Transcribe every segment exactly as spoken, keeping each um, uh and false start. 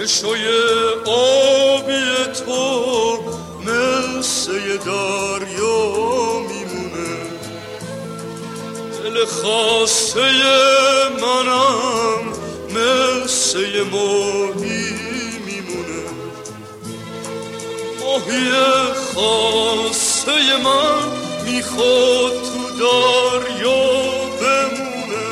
چشای آبی تو مثل دریا میمونه، دل خاسته منم مثل ماهی میمونه. ماهی خاسته من میخواد تو دریا بمونه،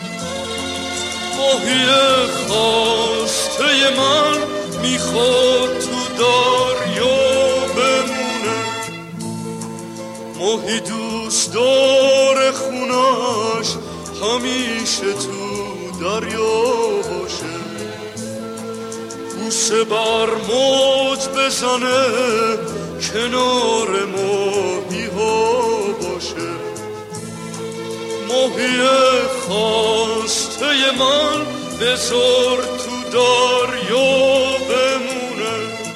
ماهی خواسته من میخواد تو دریا بمونه. ماهی دوست داره خونش همیشه تو دریا باشه، بوسه بر موج بزنه کنار ماهی ها باشه. ماهی خواسته من بذار تو دریا بمونه،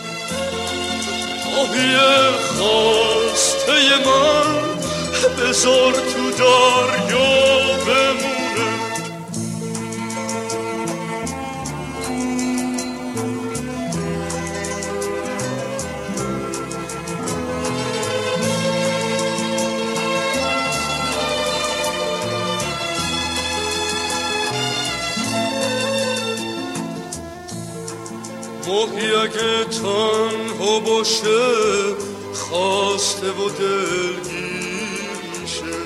ماهی خواسته من بذار تو دریا بمونه. ماهی اگه تنها باشه خواسته و دلگیر میشه،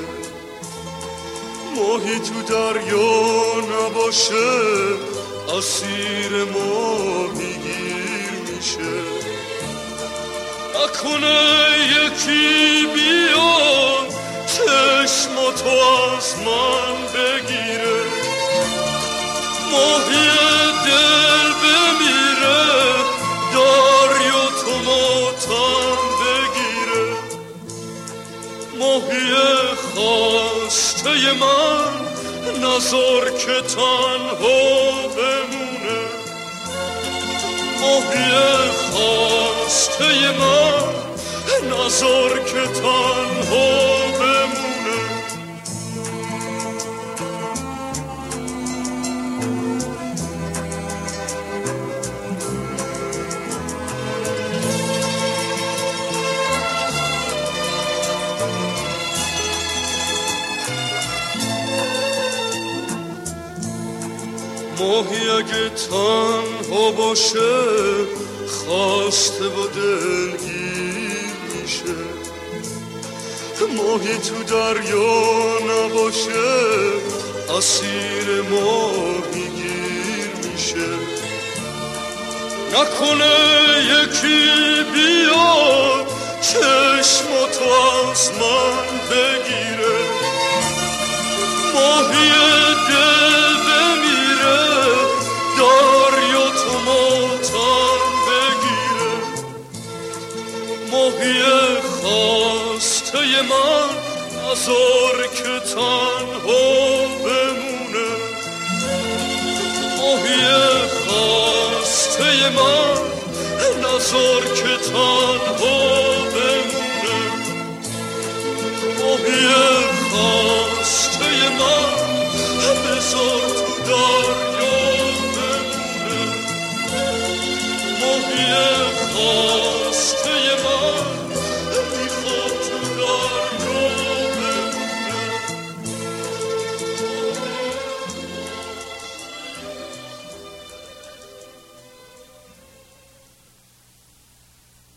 ماهی تو دریا نباشه اسیر ماهی گیر میشه. نکنه یکی بیاد چشماتو از من بگیره، ماهی دل بمیره دریا تو ماتم بگیره. ماهی خواسته من نذار که تنها بمونه، ماهی خواسته من نذار که تنها بمونه. ماهی اگه تنها باشه خواسته و دلگیر میشه، ماهی تو دریا نباشه اسیر ماهی گیر میشه. نکنه یکی بیاد چشماتو از من بگیره، ماهی دل بمیره دریا تو ماتم بگیره. ماهی خواسته من نذار که تنها بمونه، ماهی خواسته من نذار که تنها بمونه. ماهی خواسته من بذار تو دریا بمونه، ماهی خواسته